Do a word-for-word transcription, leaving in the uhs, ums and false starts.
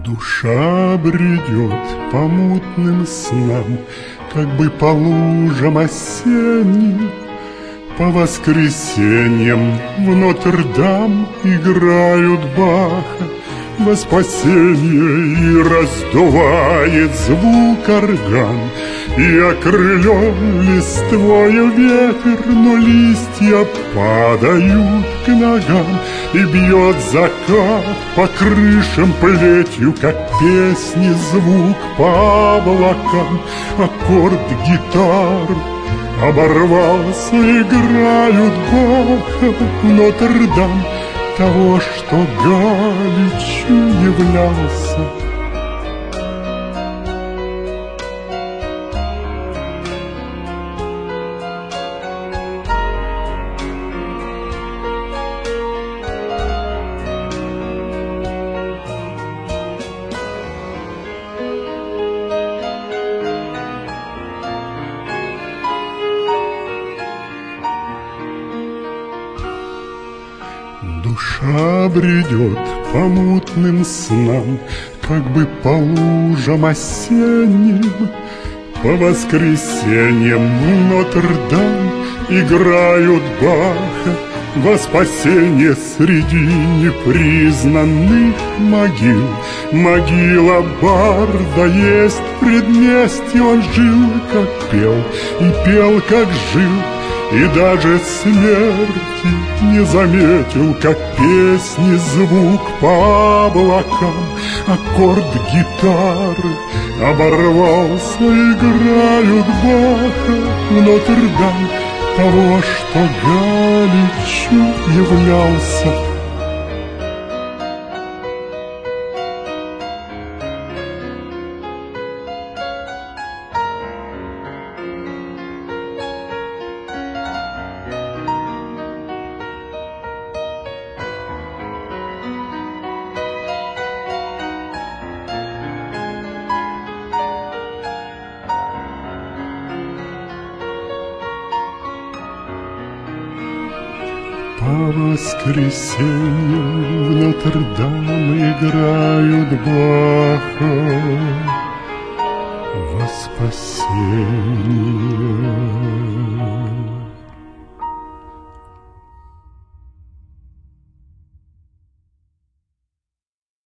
Душа бредет по мутным снам, как бы по лужам осенним. По воскресеньям в Нотр-Дам играют Баха во спасение, и раздувает звук орган, и окрылен листвою ветер, но листья падают к ногам, и бьет закат по крышам плетью, как песни звук по облакам. Аккорд гитар оборвался, играют Баха в Нотр-Дам, того, что Галичу являлся. Душа бредет по мутным снам, как бы по лужам осенним. По воскресеньям в Нотр-Дам играют Баха во спасение среди непризнанных могил. Могила Барда есть в предместье, он жил, как пел, и пел, как жил, и даже смерти не заметил, как песни звук по облакам. Аккорд гитары оборвался, играют Баха в Нотр-Дам, того, что Галичу являлся. По воскресеньям в Нотр-Дам играют Баха во спасение.